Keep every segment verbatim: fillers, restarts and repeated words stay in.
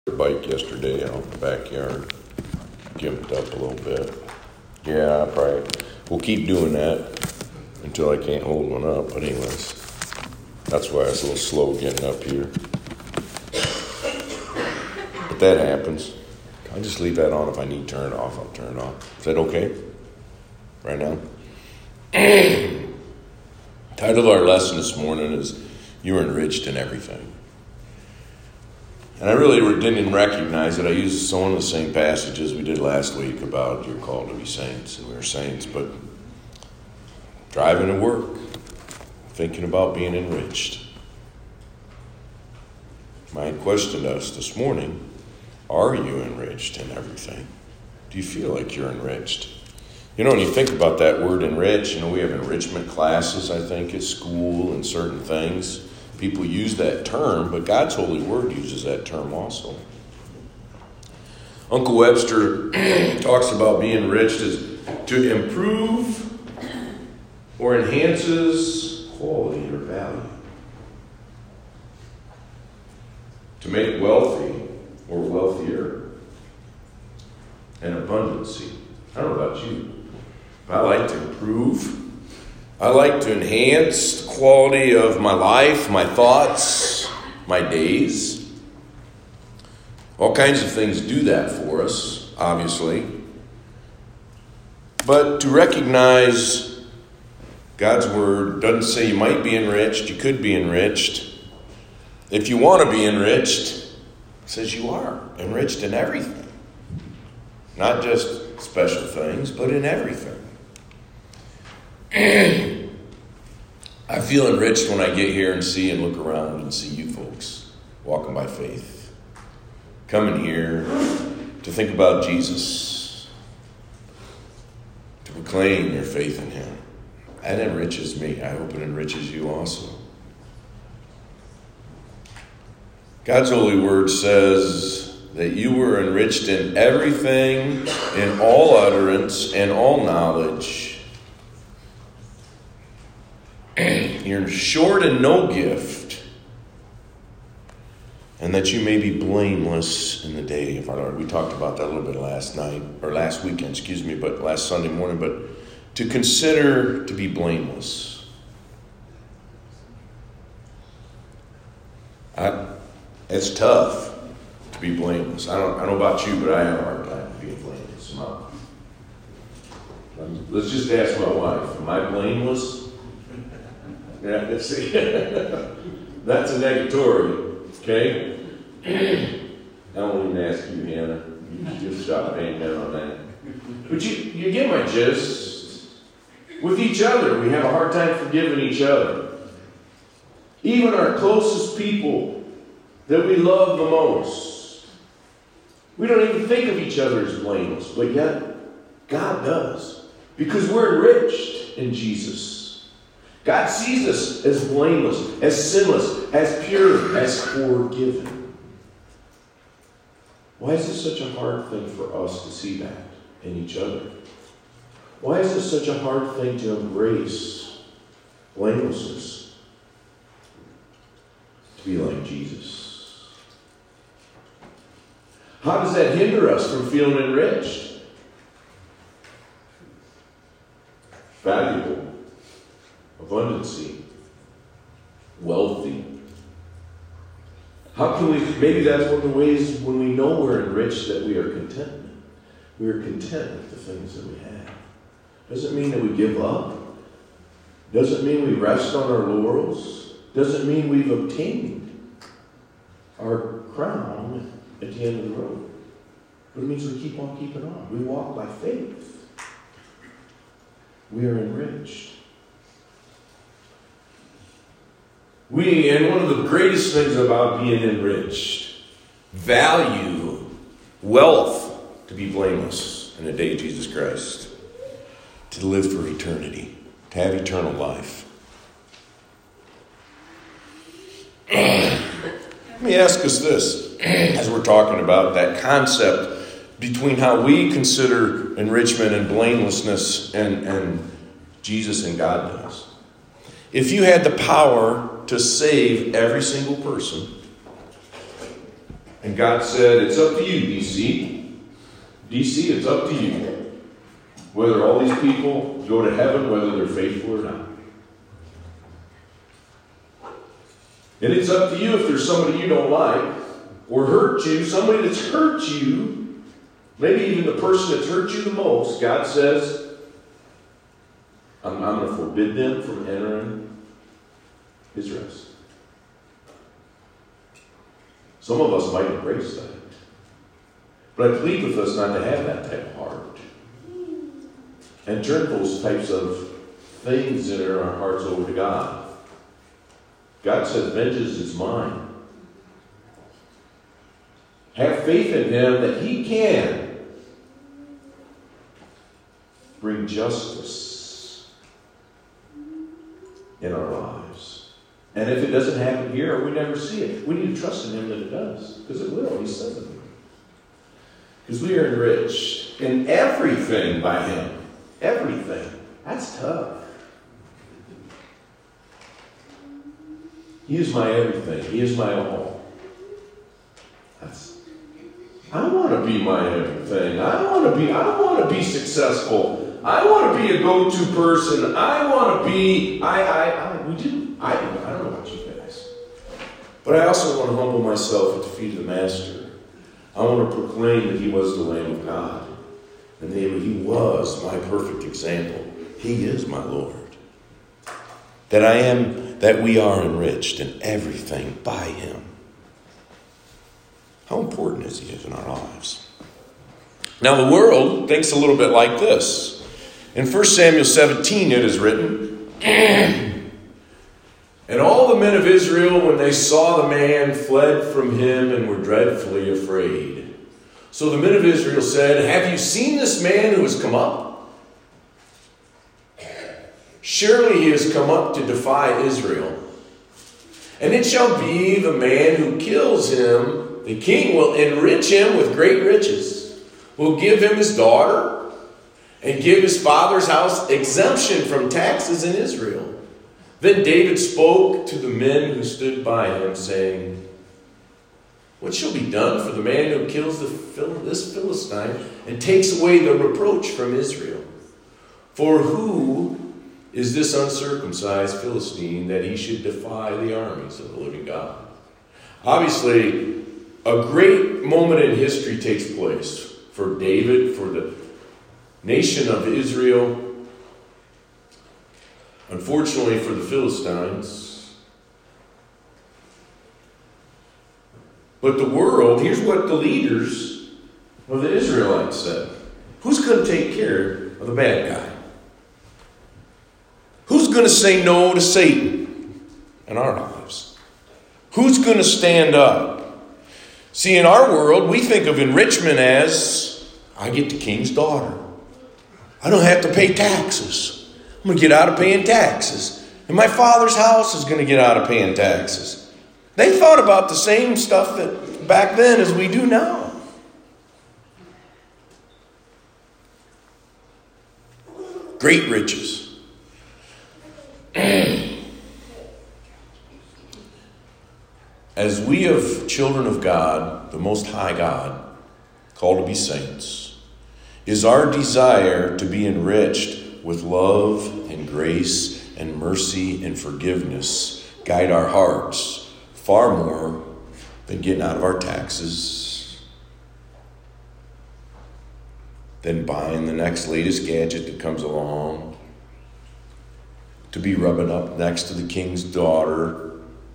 The bike yesterday out in the backyard, gimped up a little bit. Yeah, I probably we'll keep doing that until I can't hold one up. But anyways, that's why I was a little slow getting up here. But that happens. I'll just leave that on. If I need to turn it off, I'll turn it off. Is that okay? Right now? Title of our lesson this morning is "You Are Enriched in Everything." And I really didn't recognize it. I used some of the same passages we did last week about you're called to be saints, and we're saints. But driving to work, thinking about being enriched. My question to us this morning, are you enriched in everything? Do you feel like you're enriched? You know, when you think about that word enrich, you know, we have enrichment classes, I think, at school and certain things. People use that term, but God's holy word uses that term also. Uncle Webster talks about being enriched as to improve or enhances quality or value. To make wealthy or wealthier and abundancy. I don't know about you, but I like to improve. I like to enhance the quality of my life, my thoughts, my days. All kinds of things do that for us, obviously. But to recognize God's word doesn't say you might be enriched, you could be enriched. If you want to be enriched, it says you are enriched in everything. Not just special things, but in everything. I feel enriched when I get here and see and look around and see you folks walking by faith. Coming here to think about Jesus. To proclaim your faith in him. That enriches me. I hope it enriches you also. God's holy word says that you were enriched in everything, in all utterance, and all knowledge. You're short in no gift, and that you may be blameless in the day of our Lord. We talked about that a little bit last night, or last weekend, excuse me, but last Sunday morning. But to consider to be blameless. I, it's tough to be blameless. I don't, I don't know about you, but I have a hard time being blameless. Let's just ask my wife, am I blameless? Yeah, let's see. That's a negatory, okay? I won't even ask you, Hannah. You just stop paying down on that. But you, you get my gist. With each other, we have a hard time forgiving each other. Even our closest people that we love the most. We don't even think of each other as blameless, but yet God does. Because we're enriched in Jesus. God sees us as blameless, as sinless, as pure, as forgiven. Why is it such a hard thing for us to see that in each other? Why is it such a hard thing to embrace blamelessness? To be like Jesus. How does that hinder us from feeling enriched? Valuable. Abundancy, wealthy. How can we, maybe that's one of the ways when we know we're enriched that we are content. We are content with the things that we have. Doesn't mean that we give up. Doesn't mean we rest on our laurels. Doesn't mean we've obtained our crown at the end of the road. But it means we keep on keeping on. We walk by faith. We are enriched. We, and one of the greatest things about being enriched, value wealth to be blameless in the day of Jesus Christ, to live for eternity, to have eternal life. Let me ask us this, as we're talking about that concept between how we consider enrichment and blamelessness and, and Jesus and God does. If you had the power to save every single person, And God said, it's up to you, D C. D C, it's up to you. Whether all these people go to heaven, whether they're faithful or not. And it's up to you if there's somebody you don't like or hurt you, somebody that's hurt you, maybe even the person that's hurt you the most. God says, I'm, I'm going to forbid them from entering His rest. Some of us might embrace that. But I plead with us not to have that type of heart. And turn those types of things in our hearts over to God. God says, vengeance is mine. Have faith in Him that He can bring justice in our lives. And if it doesn't happen here, or we never see it, we need to trust in Him that it does. Because it will. He says it will. Because we are enriched in everything by Him. Everything. That's tough. He is my everything. He is my all. That's, I want to be my everything. I want to be, I want to be successful. I want to be a go-to person. I want to be, I, I, I, we do. I, I don't know about you guys. But I also want to humble myself at the feet of the Master. I want to proclaim that He was the Lamb of God. And that He was my perfect example. He is my Lord. That I am, that we are enriched in everything by Him. How important is He in our lives? Now the world thinks a little bit like this. In First Samuel seventeen it is written, and all the men of Israel, when they saw the man, fled from him and were dreadfully afraid. So the men of Israel said, have you seen this man who has come up? Surely he has come up to defy Israel. And it shall be the man who kills him, the king will enrich him with great riches, will give him his daughter, and give his father's house exemption from taxes in Israel. Then David spoke to the men who stood by him, saying, what shall be done for the man who kills the, this Philistine and takes away the reproach from Israel? For who is this uncircumcised Philistine that he should defy the armies of the living God? Obviously, a great moment in history takes place for David, for the nation of Israel. Unfortunately for the Philistines. But the world, here's what the leaders of the Israelites said. Who's going to take care of the bad guy? Who's going to say no to Satan in our lives? Who's going to stand up? See, in our world, we think of enrichment as, I get the king's daughter. I don't have to pay taxes. I'm going to get out of paying taxes. And my father's house is going to get out of paying taxes. They thought about the same stuff that back then as we do now. Great riches. As we of children of God, the Most High God, called to be saints, is our desire to be enriched with love and grace and mercy and forgiveness guide our hearts far more than getting out of our taxes, than buying the next latest gadget that comes along, to be rubbing up next to the king's daughter,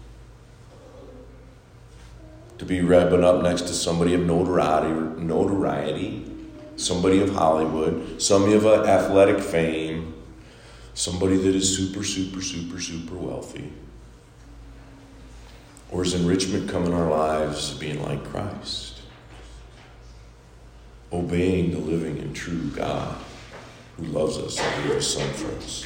to be rubbing up next to somebody of notoriety, notoriety, somebody of Hollywood, somebody of athletic fame, somebody that is super, super, super, super wealthy. Or is enrichment come in our lives being like Christ? Obeying the living and true God who loves us and gave His Son for us.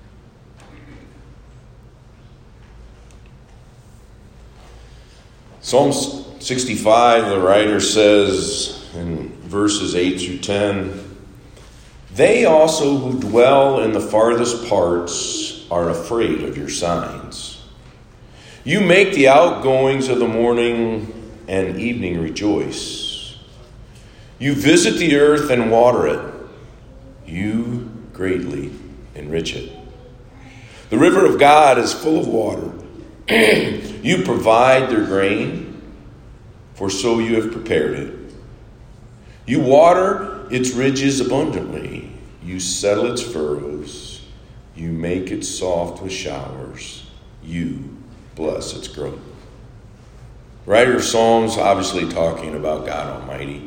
Psalm sixty-five, the writer says in verses eight through ten, they also who dwell in the farthest parts are afraid of your signs. You make the outgoings of the morning and evening rejoice. You visit the earth and water it. You greatly enrich it. The river of God is full of water. You provide their grain, for so you have prepared it. You water its ridges abundantly. You settle its furrows. You make it soft with showers. You bless its growth. Writer of Psalms obviously talking about God Almighty.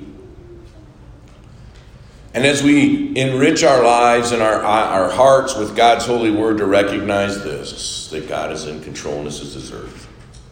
And as we enrich our lives and our, our hearts with God's holy word to recognize this, that God is in control and this is his earth.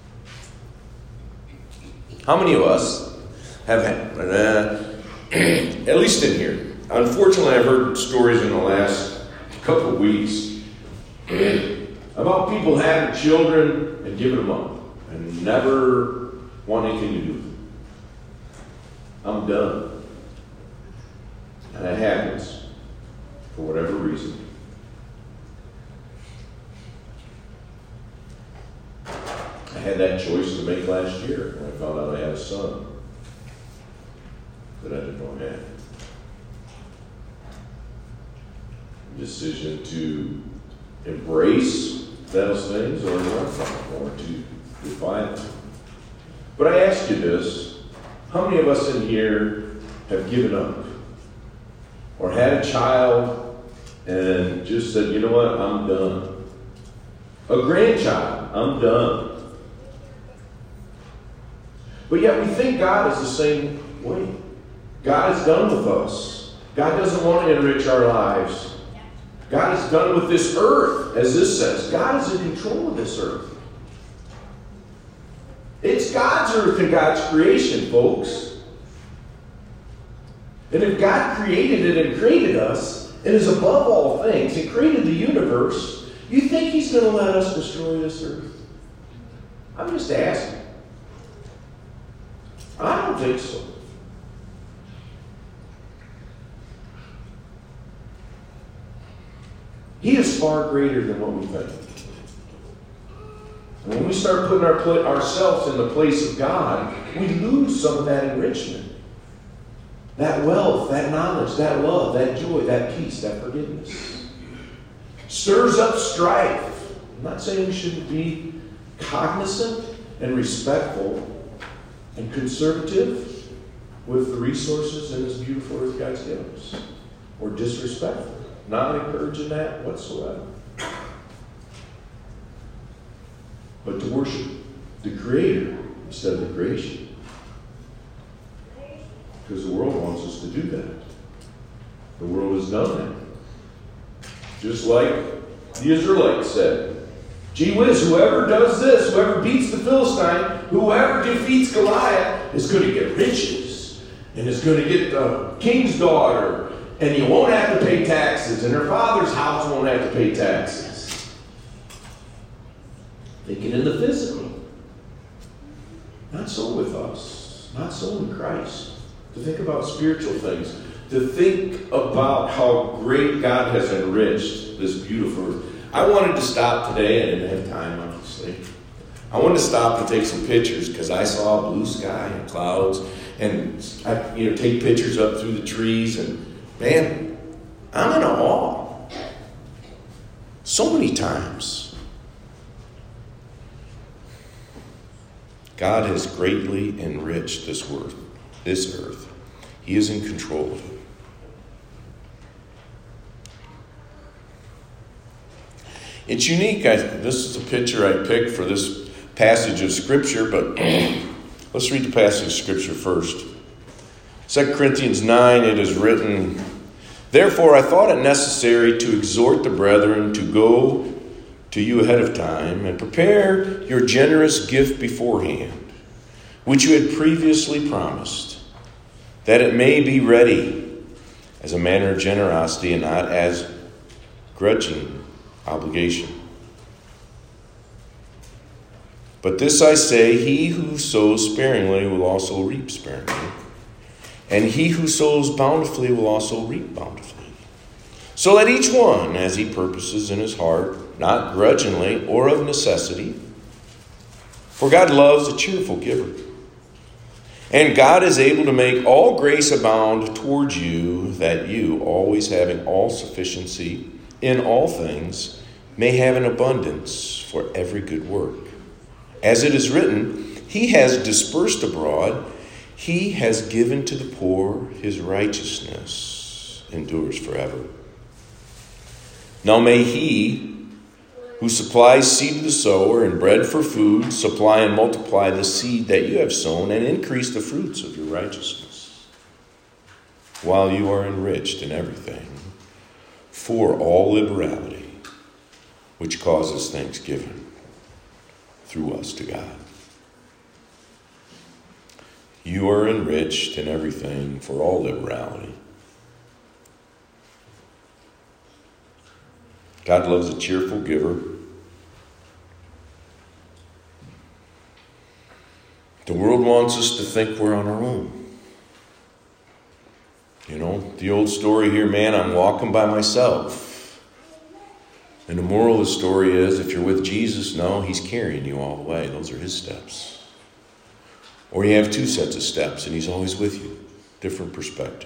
How many of us have had, uh, at least in here, unfortunately I've heard stories in the last couple of weeks about people having children and giving them up and never want anything to do with them. I'm done. And that happens for whatever reason. I had that choice to make last year when I found out I had a son that I didn't know I had. The decision to embrace those things or run from them or to defy them. But I ask you this, how many of us in here have given up? Or had a child and just said, you know what, I'm done. A grandchild, I'm done. But yet we think God is the same way. God is done with us. God doesn't want to enrich our lives. God is done with this earth, as this says. God is in control of this earth. It's God's earth and God's creation, folks. And if God created it and created us, and is above all things, and created the universe, you think he's going to let us destroy this earth? I'm just asking. I don't think so. He is far greater than what we think. And when we start putting our pl- ourselves in the place of God, we lose some of that enrichment. That wealth, that knowledge, that love, that joy, that peace, that forgiveness. Stirs up strife. I'm not saying we shouldn't be cognizant and respectful and conservative with the resources in this beautiful earth God's given us. Or disrespectful. Not encouraging that whatsoever. But to worship the Creator instead of the creation. Because the world wants us to do that. The world has done that. Just like the Israelites said, gee whiz, whoever does this, whoever beats the Philistine, whoever defeats Goliath is going to get riches. And is going to get the king's daughter. And you won't have to pay taxes. And her father's house won't have to pay taxes. Thinking in the physical. Not so with us. Not so in Christ. To think about spiritual things. To think about how great God has enriched this beautiful earth. I wanted to stop today. I didn't have time, obviously. I wanted to stop and take some pictures because I saw blue sky and clouds. And I, you know, take pictures up through the trees. And man, I'm in awe. So many times. God has greatly enriched this earth. This earth. He is in control of it. It's unique. I, this is a picture I picked for this passage of Scripture, but let's read the passage of Scripture first. Second Corinthians nine, it is written, therefore I thought it necessary to exhort the brethren to go to you ahead of time and prepare your generous gift beforehand, which you had previously promised, that it may be ready as a manner of generosity and not as grudging obligation. But this I say, he who sows sparingly will also reap sparingly, and he who sows bountifully will also reap bountifully. So let each one, as he purposes in his heart, not grudgingly or of necessity, for God loves a cheerful giver. And God is able to make all grace abound towards you, that you, always having all sufficiency in all things, may have an abundance for every good work. As it is written, He has dispersed abroad, He has given to the poor, His righteousness endures forever. Now may He who supplies seed to the sower and bread for food, supply and multiply the seed that you have sown and increase the fruits of your righteousness, while you are enriched in everything for all liberality, which causes thanksgiving through us to God. You are enriched in everything for all liberality. God loves a cheerful giver. The world wants us to think we're on our own. You know, the old story here, man, I'm walking by myself. And the moral of the story is, if you're with Jesus, no, He's carrying you all the way. Those are His steps. Or you have two sets of steps, and He's always with you. Different perspective.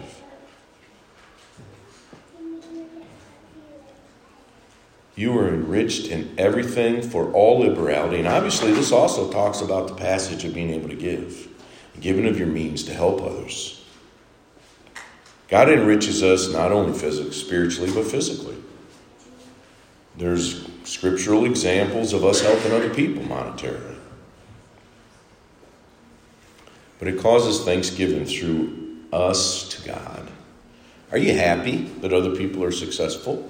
You are enriched in everything for all liberality. And obviously this also talks about the passage of being able to give. Giving of your means to help others. God enriches us not only physically, spiritually, but physically. There's scriptural examples of us helping other people monetarily. But it causes thanksgiving through us to God. Are you happy that other people are successful?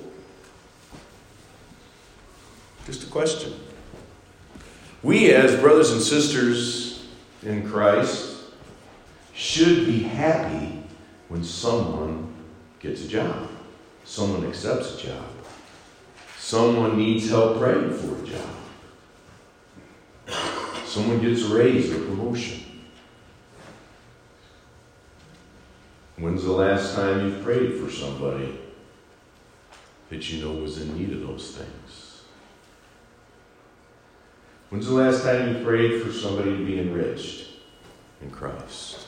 Just a question. We as brothers and sisters in Christ should be happy when someone gets a job. Someone accepts a job. Someone needs help praying for a job. Someone gets a raise or promotion. When's the last time you've prayed for somebody that you know was in need of those things? When's the last time you prayed for somebody to be enriched in Christ?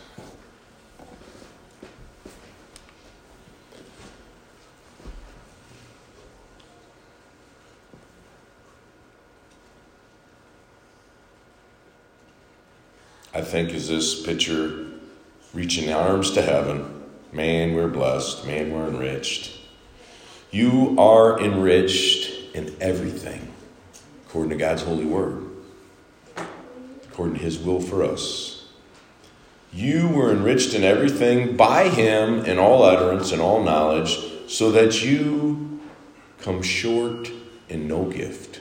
I think as this picture reaching arms to heaven, man, we're blessed, man, we're enriched. You are enriched in everything, according to God's holy word. According to His will for us. You were enriched in everything by Him in all utterance and all knowledge, so that you come short in no gift.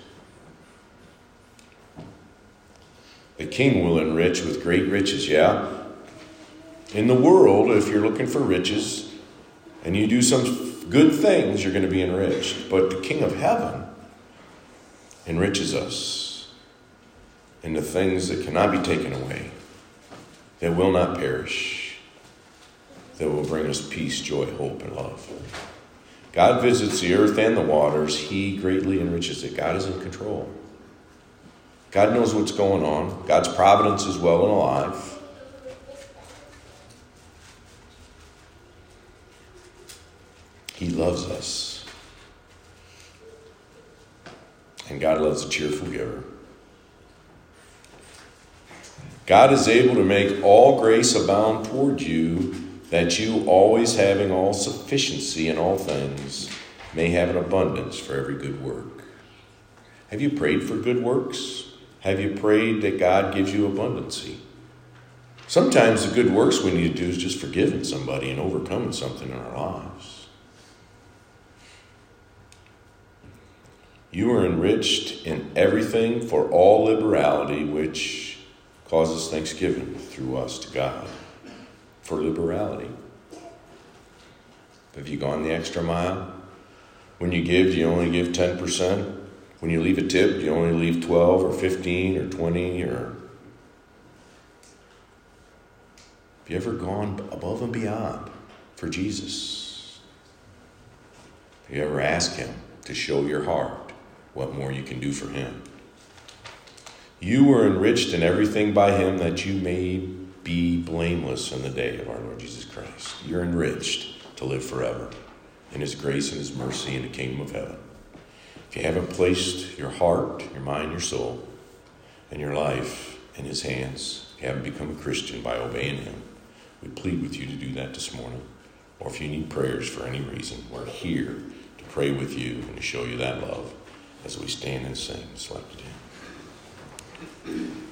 The King will enrich with great riches, yeah? In the world, if you're looking for riches and you do some good things, you're going to be enriched. But the King of heaven enriches us in the things that cannot be taken away, that will not perish, that will bring us peace, joy, hope, and love. God visits the earth and the waters. He greatly enriches it. God is in control. God knows what's going on. God's providence is well and alive. He loves us. And God loves a cheerful giver. God is able to make all grace abound toward you, that you, always having all sufficiency in all things, may have an abundance for every good work. Have you prayed for good works? Have you prayed that God gives you abundancy? Sometimes the good works we need to do is just forgiving somebody and overcoming something in our lives. You are enriched in everything for all liberality, which causes thanksgiving through us to God. For liberality. Have you gone the extra mile? When you give, do you only give ten percent? When you leave a tip, do you only leave twelve or fifteen or twenty? Or have you ever gone above and beyond for Jesus? Have you ever asked Him to show your heart what more you can do for Him? You were enriched in everything by Him, that you may be blameless in the day of our Lord Jesus Christ. You're enriched to live forever in His grace and His mercy in the kingdom of heaven. If you haven't placed your heart, your mind, your soul, and your life in His hands, if you haven't become a Christian by obeying Him, we plead with you to do that this morning. Or if you need prayers for any reason, we're here to pray with you and to show you that love as we stand and sing selected hymn.